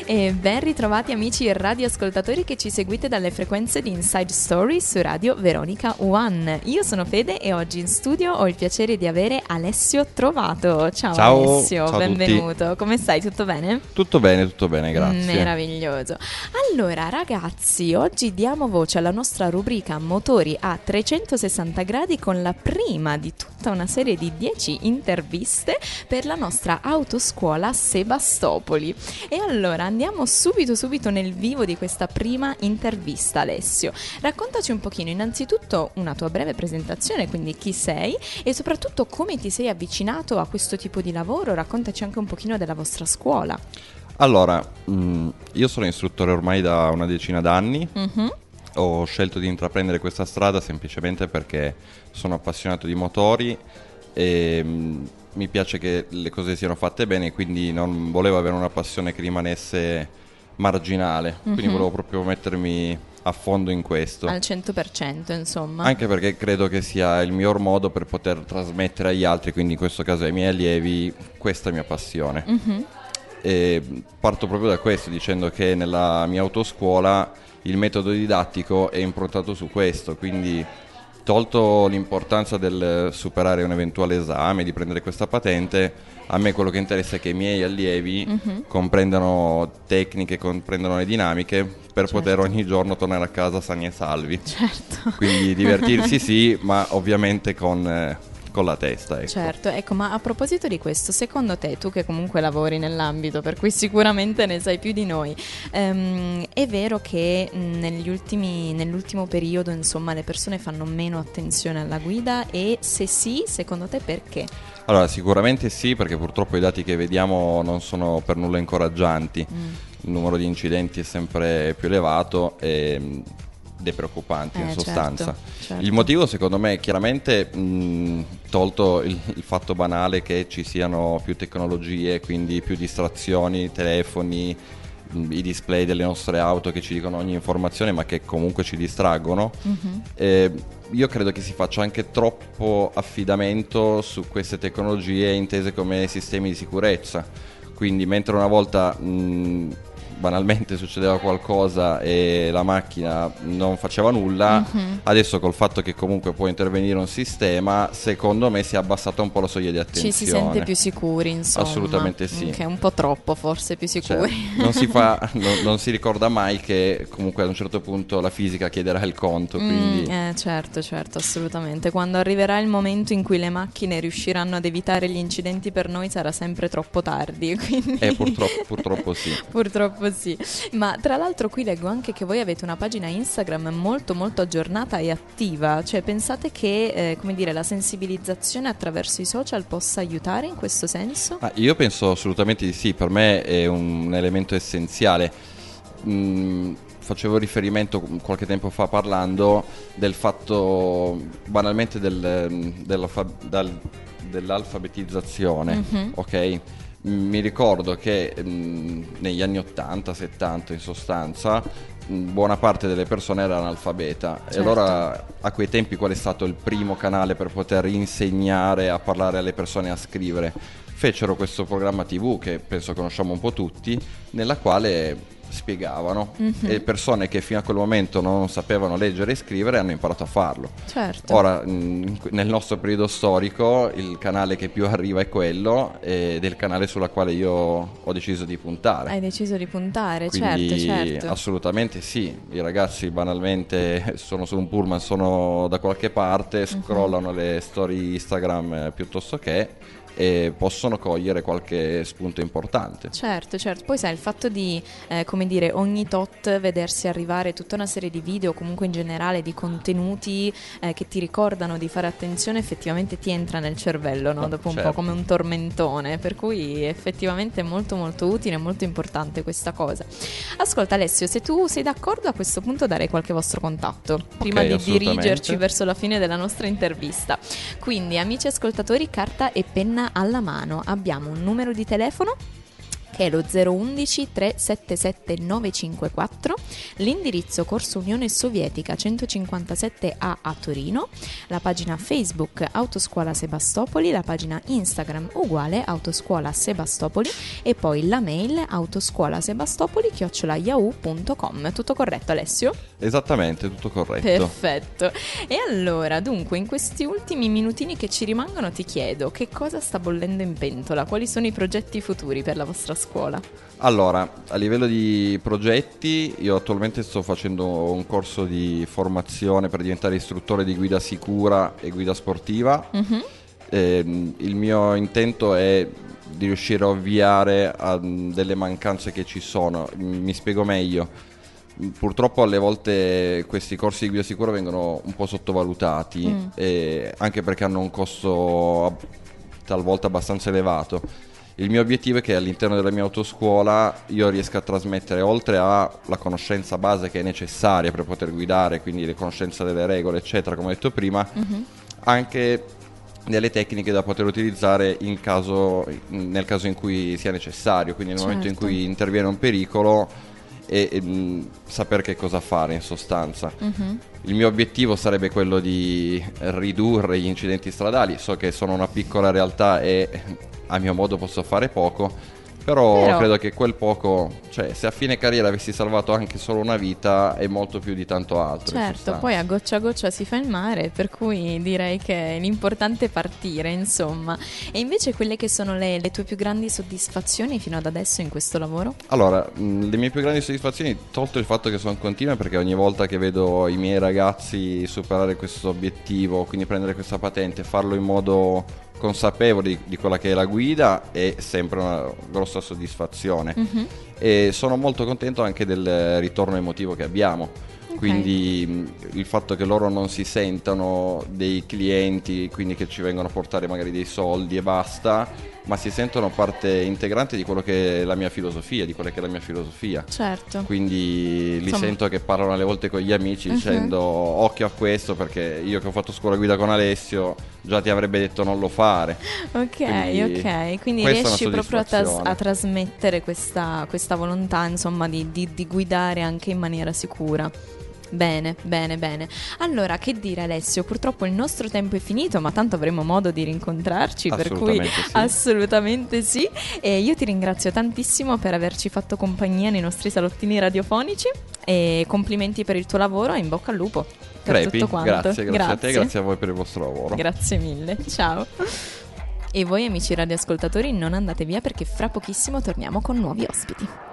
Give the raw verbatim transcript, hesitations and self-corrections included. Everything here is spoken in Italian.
E ben ritrovati amici e radioascoltatori che ci seguite dalle frequenze di Inside Story su Radio Veronica One. Io sono Fede e oggi in studio ho il piacere di avere Alessio Trovato. Ciao, ciao Alessio, ciao, benvenuto. Come stai? Tutto bene? Tutto bene, tutto bene, grazie. Meraviglioso. Allora ragazzi, oggi diamo voce alla nostra rubrica Motori a trecentosessanta gradi con la prima di tutta una serie di dieci interviste per la nostra autoscuola Sebastopoli. E allora andiamo subito subito nel vivo di questa prima intervista. Alessio, raccontaci un pochino innanzitutto una tua breve presentazione, quindi chi sei e soprattutto come ti sei avvicinato a questo tipo di lavoro. Raccontaci anche un pochino della vostra scuola. Allora, mh, io sono istruttore ormai da una decina d'anni. Mm-hmm. Ho scelto di intraprendere questa strada semplicemente perché sono appassionato di motori e mh, mi piace che le cose siano fatte bene, quindi non volevo avere una passione che rimanesse marginale, mm-hmm. quindi volevo proprio mettermi a fondo in questo. Al cento per cento insomma. Anche perché credo che sia il miglior modo per poter trasmettere agli altri, quindi in questo caso ai miei allievi, questa mia passione. Mm-hmm. E parto proprio da questo, dicendo che nella mia autoscuola il metodo didattico è improntato su questo, quindi tolto l'importanza del superare un eventuale esame, di prendere questa patente, a me quello che interessa è che i miei allievi uh-huh. comprendano tecniche, comprendano le dinamiche per certo. poter ogni giorno tornare a casa sani e salvi. Certo. Quindi divertirsi sì, ma ovviamente con... Eh, con la testa, ecco. Certo, ecco, ma a proposito di questo, secondo te, tu che comunque lavori nell'ambito, per cui sicuramente ne sai più di noi, ehm, è vero che negli ultimi, nell'ultimo periodo, insomma, le persone fanno meno attenzione alla guida e se sì, secondo te perché? Allora, sicuramente sì, perché purtroppo i dati che vediamo non sono per nulla incoraggianti. Mm. Il numero di incidenti è sempre più elevato e... ed è preoccupante eh, in sostanza. Certo, certo. Il motivo secondo me è chiaramente mh, tolto il, il fatto banale che ci siano più tecnologie, quindi più distrazioni, telefoni, mh, i display delle nostre auto che ci dicono ogni informazione ma che comunque ci distraggono. Mm-hmm. Eh, io credo che si faccia anche troppo affidamento su queste tecnologie intese come sistemi di sicurezza, quindi mentre una volta mh, banalmente succedeva qualcosa e la macchina non faceva nulla, mm-hmm. adesso col fatto che comunque può intervenire un sistema, secondo me si è abbassata un po' la soglia di attenzione. Ci si sente più sicuri, insomma. Assolutamente sì. Che è un po' troppo forse più sicuri. Cioè, non si fa, no, non si ricorda mai che comunque ad un certo punto la fisica chiederà il conto, quindi... Mm, eh, certo, certo, assolutamente. Quando arriverà il momento in cui le macchine riusciranno ad evitare gli incidenti per noi sarà sempre troppo tardi, quindi... Eh, purtroppo, purtroppo sì. Purtroppo sì. Ma tra l'altro qui leggo anche che voi avete una pagina Instagram molto molto aggiornata e attiva, cioè pensate che eh, come dire, la sensibilizzazione attraverso i social possa aiutare in questo senso? Ah, io penso assolutamente di sì, per me è un elemento essenziale. Mm, facevo riferimento qualche tempo fa parlando del fatto banalmente del, dal, dell'alfabetizzazione, mm-hmm. ok? Mi ricordo che mh, negli anni ottanta settanta in sostanza mh, buona parte delle persone era analfabeta. Certo. E allora a quei tempi qual è stato il primo canale per poter insegnare a parlare alle persone, a scrivere? Fecero questo programma tivù che penso conosciamo un po' tutti, nella quale spiegavano, mm-hmm. e persone che fino a quel momento non sapevano leggere e scrivere hanno imparato a farlo. Certo. Ora mh, nel nostro periodo storico il canale che più arriva è quello ed è il canale sulla quale io ho deciso di puntare. Hai deciso di puntare, quindi, certo, certo. Assolutamente sì, i ragazzi banalmente sono su un pullman, sono da qualche parte, scrollano mm-hmm. le storie Instagram eh, piuttosto che e possono cogliere qualche spunto importante. Certo, certo. Poi sai, il fatto di eh, come dire, ogni tot vedersi arrivare tutta una serie di video, comunque in generale di contenuti eh, che ti ricordano di fare attenzione, effettivamente ti entra nel cervello, no? Dopo un certo. po' come un tormentone, per cui effettivamente è molto molto utile, molto importante questa cosa. Ascolta Alessio, se tu sei d'accordo a questo punto darei qualche vostro contatto prima okay, di dirigerci verso la fine della nostra intervista. Quindi amici ascoltatori, carta e penna alla mano, abbiamo un numero di telefono che che è lo zero uno uno tre sette sette nove cinque quattro, l'indirizzo Corso Unione Sovietica centocinquantasette A a Torino, la pagina Facebook Autoscuola Sebastopoli, la pagina Instagram uguale Autoscuola Sebastopoli e poi la mail autoscuolasebastopoli chiocciola yahoo punto com. Tutto corretto, Alessio? Esattamente, tutto corretto. Perfetto. E allora, dunque, in questi ultimi minutini che ci rimangono ti chiedo che cosa sta bollendo in pentola, quali sono i progetti futuri per la vostra scuola? Allora, a livello di progetti, io attualmente sto facendo un corso di formazione per diventare istruttore di guida sicura e guida sportiva. Mm-hmm. Eh, il mio intento è di riuscire a ovviare a delle mancanze che ci sono. Mi spiego meglio. Purtroppo alle volte questi corsi di guida sicura vengono un po' sottovalutati, mm. e anche perché hanno un costo talvolta abbastanza elevato. Il mio obiettivo è che all'interno della mia autoscuola io riesca a trasmettere, oltre alla conoscenza base che è necessaria per poter guidare, quindi le conoscenze delle regole eccetera, come ho detto prima, mm-hmm. anche delle tecniche da poter utilizzare in caso, nel caso in cui sia necessario, quindi nel certo. momento in cui interviene un pericolo e, e mh, saper che cosa fare in sostanza. Uh-huh. Il mio obiettivo sarebbe quello di ridurre gli incidenti stradali. So che sono una piccola realtà e a mio modo posso fare poco, però, però credo che quel poco, cioè se a fine carriera avessi salvato anche solo una vita, è molto più di tanto altro. Certo, poi a goccia a goccia si fa il mare, per cui direi che l'importante è partire, insomma. E invece quelle che sono le, le tue più grandi soddisfazioni fino ad adesso in questo lavoro? Allora, mh, le mie più grandi soddisfazioni, tolto il fatto che sono continue, perché ogni volta che vedo i miei ragazzi superare questo obiettivo, quindi prendere questa patente, farlo in modo consapevoli di, di quella che è la guida, è sempre una grossa soddisfazione. Mm-hmm. E sono molto contento anche del ritorno emotivo che abbiamo. Okay. Quindi mh, il fatto che loro non si sentano dei clienti, quindi che ci vengono a portare magari dei soldi e basta, ma si sentono parte integrante di quello che è la mia filosofia, di quella che è la mia filosofia. Certo. Quindi li Insomma. sento che parlano alle volte con gli amici uh-huh. dicendo occhio a questo, perché io che ho fatto scuola guida con Alessio già ti avrebbe detto non lo fare. Ok, quindi, ok. Quindi riesci proprio a, tas- a trasmettere questa, questa volontà, insomma, di, di, di guidare anche in maniera sicura. Bene, bene, bene. Allora, che dire Alessio, purtroppo il nostro tempo è finito, ma tanto avremo modo di rincontrarci, per cui sì. assolutamente sì. E io ti ringrazio tantissimo per averci fatto compagnia nei nostri salottini radiofonici e complimenti per il tuo lavoro e in bocca al lupo per Crepi, tutto quanto. Grazie, grazie, grazie a te, grazie a voi per il vostro lavoro. Grazie mille, ciao. E voi amici radioascoltatori non andate via, perché fra pochissimo torniamo con nuovi ospiti.